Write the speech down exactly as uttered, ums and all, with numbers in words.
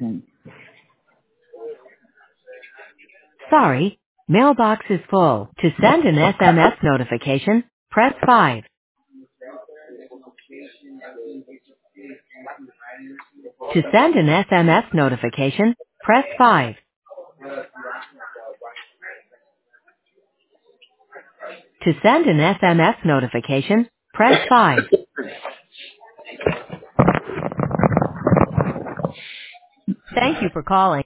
second. Sorry, mailbox is full. To send an S M S notification, press five. To send an S M S notification, press five. To send an S M S notification, press five. Thank you for calling.